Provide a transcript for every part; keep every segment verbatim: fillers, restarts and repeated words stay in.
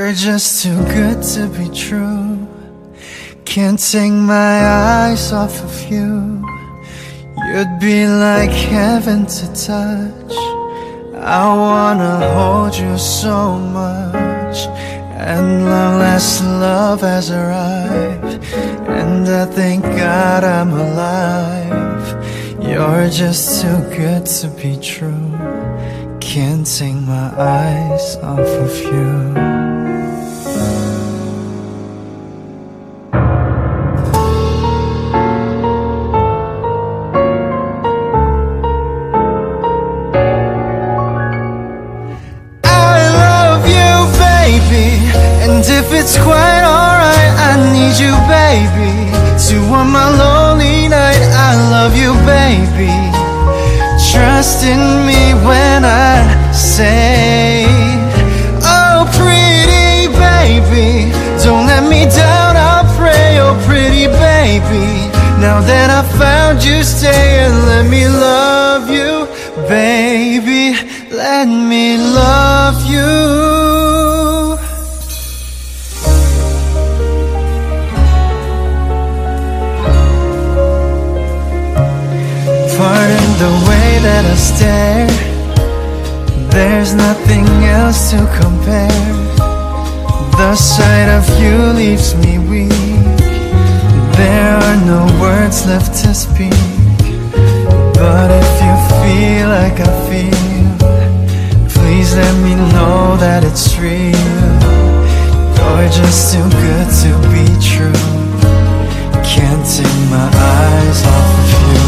You're just too good to be true. Can't take my eyes off of you. You'd be like heaven to touch. I wanna hold you so much. And long last love has arrived, and I thank God I'm alive. You're just too good to be true. Can't take my eyes off of you. And if it's quite alright, I need you, baby, to warm my lonely night. I love you, baby. Trust in me when I say, oh, pretty baby, don't let me down, I'll pray. Oh, pretty baby, now that I found you, stay and let me love you, baby. Let me love you. Pardon the way that I stare. There's nothing else to compare. The sight of you leaves me weak. There are no words left to speak. But if you feel like I feel, please let me know that it's real. You're just too good to be true. Can't take my eyes off of you.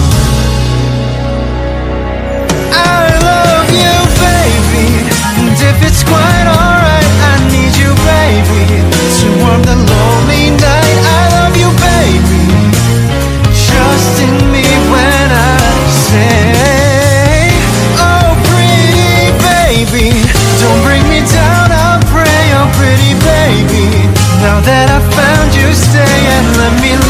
And if it's quite alright, I need you, baby, to warm the lonely night. I love you, baby. Trust in me when I say, oh, pretty baby, don't bring me down, I'll pray. Oh, pretty baby, now that I found you, stay and let me